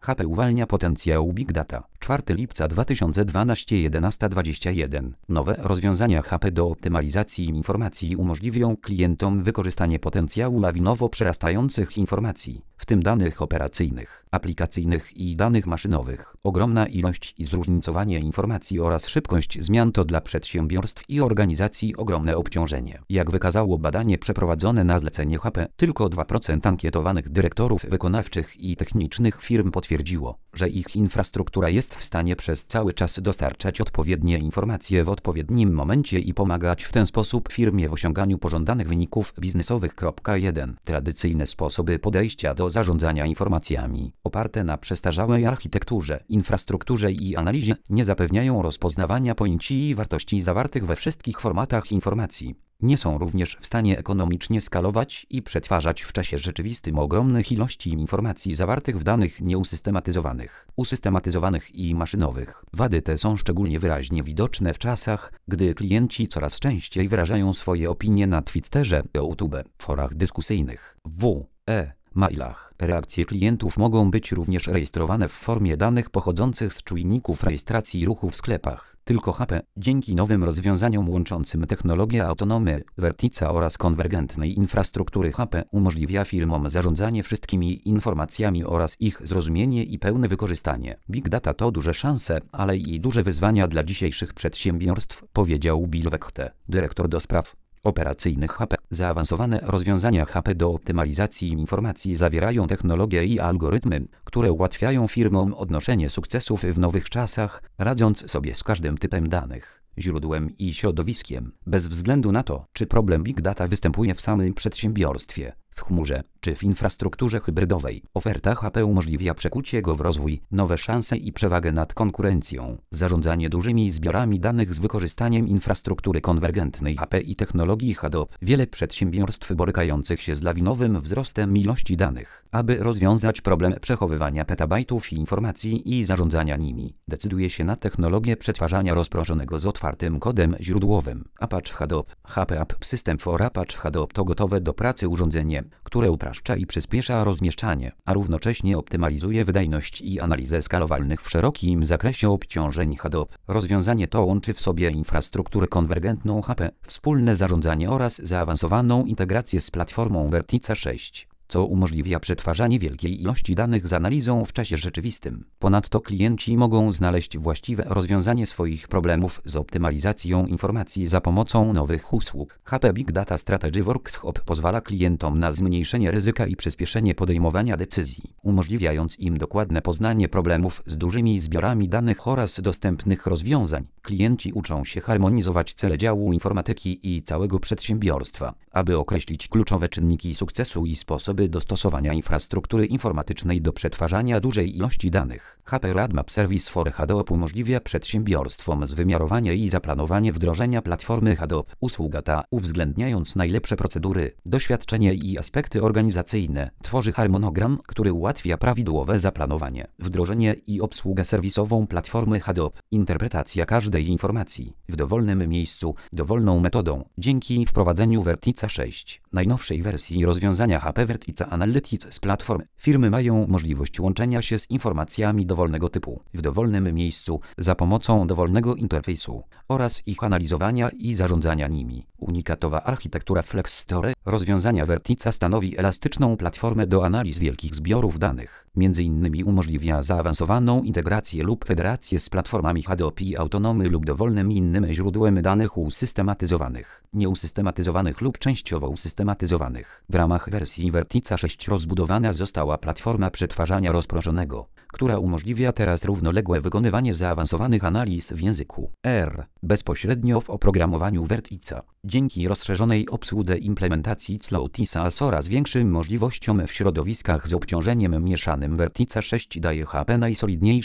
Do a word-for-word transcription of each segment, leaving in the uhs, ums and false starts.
H P uwalnia potencjał Big Data. czwartego lipca dwa tysiące dwunastego jedenasta dwadzieścia jeden. Nowe rozwiązania H P do optymalizacji informacji umożliwią klientom wykorzystanie potencjału lawinowo przerastających informacji, w tym danych operacyjnych, aplikacyjnych i danych maszynowych. Ogromna ilość i zróżnicowanie informacji oraz szybkość zmian to dla przedsiębiorstw i organizacji ogromne obciążenie. Jak wykazało badanie przeprowadzone na zlecenie H P, tylko dwa procent ankietowanych dyrektorów wykonawczych i technicznych firm potwierdziło, że ich infrastruktura jest w stanie przez cały czas dostarczać odpowiednie informacje w odpowiednim momencie i pomagać w ten sposób firmie w osiąganiu pożądanych wyników biznesowych. jeden. Tradycyjne sposoby podejścia do zarządzania informacjami, oparte na przestarzałej architekturze, infrastrukturze i analizie, nie zapewniają rozpoznawania pojęć i wartości zawartych we wszystkich formatach informacji. Nie są również w stanie ekonomicznie skalować i przetwarzać w czasie rzeczywistym ogromnych ilości informacji zawartych w danych nieusystematyzowanych, usystematyzowanych i maszynowych. Wady te są szczególnie wyraźnie widoczne w czasach, gdy klienci coraz częściej wyrażają swoje opinie na Twitterze, YouTube, forach dyskusyjnych, w e mailach. Reakcje klientów mogą być również rejestrowane w formie danych pochodzących z czujników rejestracji ruchu w sklepach. Tylko H P, dzięki nowym rozwiązaniom łączącym technologię autonomy, Vertica oraz konwergentnej infrastruktury H P, umożliwia firmom zarządzanie wszystkimi informacjami oraz ich zrozumienie i pełne wykorzystanie. Big Data to duże szanse, ale i duże wyzwania dla dzisiejszych przedsiębiorstw, powiedział Bill Wechte, dyrektor do spraw operacyjnych H P. Zaawansowane rozwiązania H P do optymalizacji informacji zawierają technologie i algorytmy, które ułatwiają firmom odnoszenie sukcesów w nowych czasach, radząc sobie z każdym typem danych, źródłem i środowiskiem, bez względu na to, czy problem Big Data występuje w samym przedsiębiorstwie, w chmurze, czy w infrastrukturze hybrydowej. Oferta H P umożliwia przekucie go w rozwój, nowe szanse i przewagę nad konkurencją. Zarządzanie dużymi zbiorami danych z wykorzystaniem infrastruktury konwergentnej H P i technologii Hadoop. Wiele przedsiębiorstw borykających się z lawinowym wzrostem ilości danych, aby rozwiązać problem przechowywania petabajtów informacji i zarządzania nimi, decyduje się na technologię przetwarzania rozproszonego z otwartym kodem źródłowym. Apache Hadoop. H P App System for Apache Hadoop to gotowe do pracy urządzenie, które upraszcza i przyspiesza rozmieszczanie, a równocześnie optymalizuje wydajność i analizę skalowalnych w szerokim zakresie obciążeń Hadoop. Rozwiązanie to łączy w sobie infrastrukturę konwergentną H P, wspólne zarządzanie oraz zaawansowaną integrację z platformą Vertica sześć. Co umożliwia przetwarzanie wielkiej ilości danych z analizą w czasie rzeczywistym. Ponadto klienci mogą znaleźć właściwe rozwiązanie swoich problemów z optymalizacją informacji za pomocą nowych usług. H P Big Data Strategy Workshop pozwala klientom na zmniejszenie ryzyka i przyspieszenie podejmowania decyzji, umożliwiając im dokładne poznanie problemów z dużymi zbiorami danych oraz dostępnych rozwiązań. Klienci uczą się harmonizować cele działu informatyki i całego przedsiębiorstwa, aby określić kluczowe czynniki sukcesu i sposoby dostosowania infrastruktury informatycznej do przetwarzania dużej ilości danych. H P Roadmap Service for Hadoop umożliwia przedsiębiorstwom zwymiarowanie i zaplanowanie wdrożenia platformy Hadoop. Usługa ta, uwzględniając najlepsze procedury, doświadczenie i aspekty organizacyjne, tworzy harmonogram, który ułatwia prawidłowe zaplanowanie, wdrożenie i obsługę serwisową platformy Hadoop. Interpretacja każdej informacji w dowolnym miejscu, dowolną metodą, dzięki wprowadzeniu Vertica sześć, najnowszej wersji rozwiązania H P Vertica Analytics z platform. Firmy mają możliwość łączenia się z informacjami dowolnego typu, w dowolnym miejscu, za pomocą dowolnego interfejsu oraz ich analizowania i zarządzania nimi. Unikatowa architektura FlexStore rozwiązania Vertica stanowi elastyczną platformę do analiz wielkich zbiorów danych. Między innymi umożliwia zaawansowaną integrację lub federację z platformami Hadoop i autonomy lub dowolnym innym źródłem danych usystematyzowanych, nieusystematyzowanych lub częściowo usystematyzowanych. W ramach wersji Vertica sześć rozbudowana została platforma przetwarzania rozproszonego, która umożliwia teraz równoległe wykonywanie zaawansowanych analiz w języku R bezpośrednio w oprogramowaniu Vertica. Dzięki rozszerzonej obsłudze implementacji Slow-T-SaaS oraz większym możliwościom w środowiskach z obciążeniem mieszanym Vertica sześć daje H P najsolidniejszą,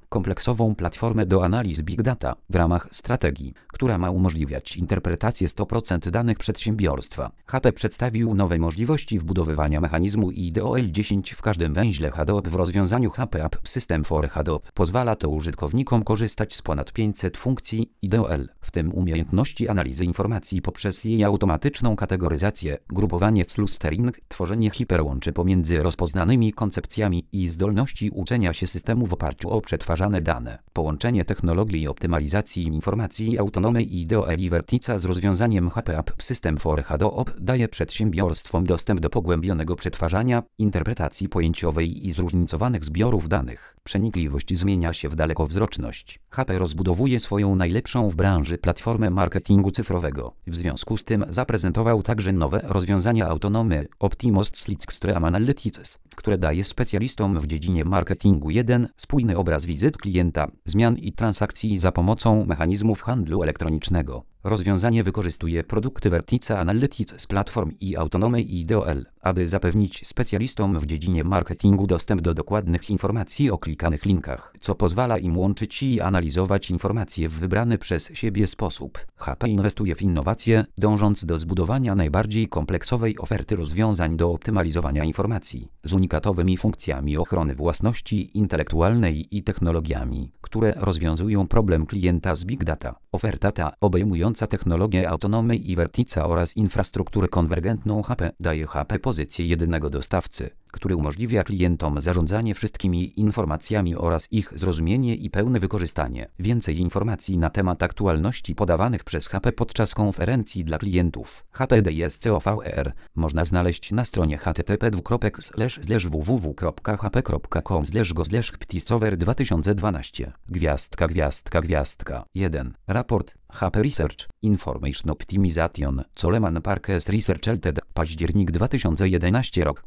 kompleksową platformę do analiz Big Data w ramach strategii, która ma umożliwiać interpretację sto procent danych przedsiębiorstwa. H P przedstawił nowe możliwości wbudowywania mechanizmu I D O L dziesięć w każdym węźle Hadoop w rozwiązaniu H P App System for Hadoop. Pozwala to użytkownikom korzystać z ponad pięciuset funkcji I D O L, w tym umiejętności analizy informacji poprzez jej automatyczną kategoryzację, grupowanie, clustering, tworzenie hiperłączy pomiędzy rozpoznanymi koncepcjami i zdolności uczenia się systemu w oparciu o przetwarzane dane. Połączenie technologii optymalizacji informacji autonomnej I D O L i Vertica z rozwiązaniem H P App System for Hadoop daje przedsiębiorstwom dostęp do pogłębionego przetwarzania, interpretacji pojęciowej i zróżnicowanych zbiorów danych. Przenikliwość zmienia się w dalekowzroczność. H P rozbudowuje swoją najlepszą w branży platformę marketingu cyfrowego. W związku z tym zaprezentował także nowe rozwiązania autonomy Optimus Stream Analytics, które daje specjalistom w dziedzinie marketingu jeden spójny obraz wizyt klienta, zmian i transakcji za pomocą mechanizmów handlu elektronicznego. Rozwiązanie wykorzystuje produkty Vertica Analytics z platform i autonomej I D O L, aby zapewnić specjalistom w dziedzinie marketingu dostęp do dokładnych informacji o klikanych linkach, co pozwala im łączyć i analizować informacje w wybrany przez siebie sposób. H P inwestuje w innowacje, dążąc do zbudowania najbardziej kompleksowej oferty rozwiązań do optymalizowania informacji, z unikatowymi funkcjami ochrony własności intelektualnej i technologiami, które rozwiązują problem klienta z Big Data. Oferta ta, obejmująca technologię autonomnej i Vertica oraz infrastrukturę konwergentną H P, daje H P pozycję jedynego dostawcy, który umożliwia klientom zarządzanie wszystkimi informacjami oraz ich zrozumienie i pełne wykorzystanie. Więcej informacji na temat aktualności podawanych przez H P podczas konferencji dla klientów H P D S C O V E R można znaleźć na stronie h t t p dwukropek slash slash w w w kropka h p kropka com slash go slash ptisover dwa tysiące dwanaście. Gwiazdka, gwiazdka, gwiazdka. jeden. Raport H P Research Information Optimization Coleman Parkes Research Ltd. Październik dwa tysiące jedenasty rok.